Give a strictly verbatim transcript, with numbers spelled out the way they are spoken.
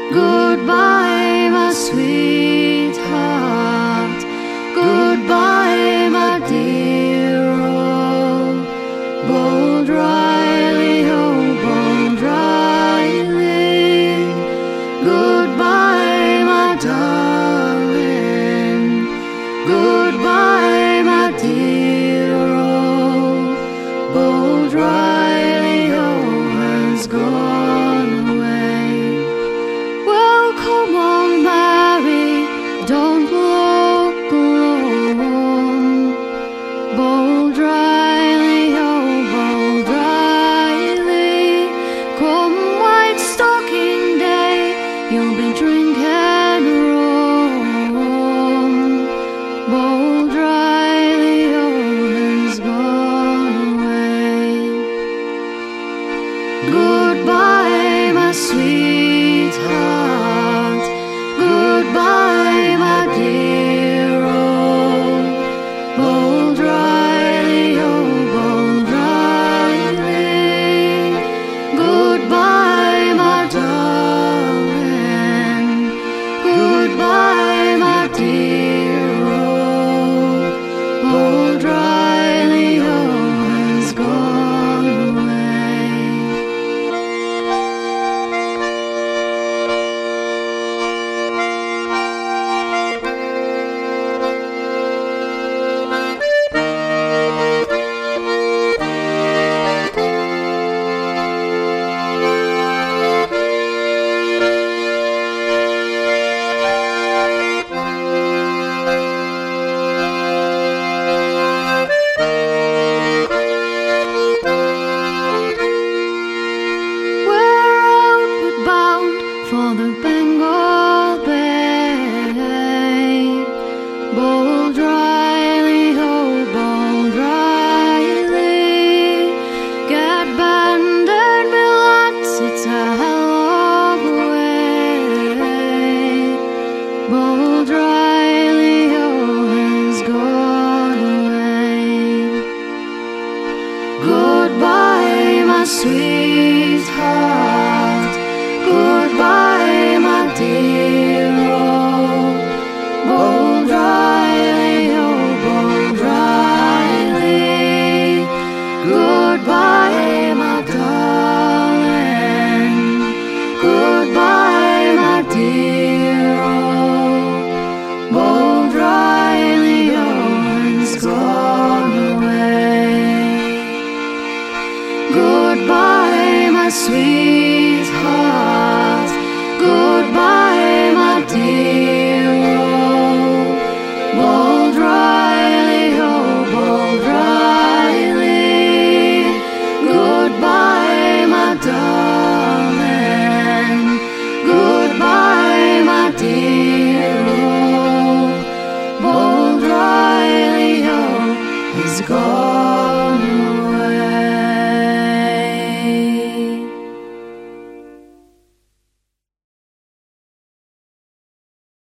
Goodbye, my sweetheart. Goodbye, my dear old Bold Riley, oh, Bold Riley. Goodbye, my darling. Goodbye, my dear old Bold Riley, oh, has gone away. Well, come on, Mary, don't look alone. Bold Riley, oh, Bold Riley. Come White Stocking Day, you'll be drinking rum. Bold Riley, oh, has gone away. Goodbye, my sweetheart. Goodbye, my dear old Bold Riley, oh, Bold Riley. Goodbye, my darling. Goodbye, my dear old Bold Riley, oh, has gone away. For the Bengal Bay, Bold Riley, oh, Bold Riley. Get banded, me lads, it's a hell of a way. Bold Riley, oh, has gone away. Goodbye, my sweetheart. Goodbye, my dear old Bold Riley, oh, Bold Riley. Goodbye, my darling. Goodbye, my dear old Bold Riley, oh, has gone away. Goodbye, my sweetheart. Goodbye, my dear old Bold Riley, oh, Bold Riley. Goodbye, my darling. Goodbye, my dear old Bold Riley, oh, has gone.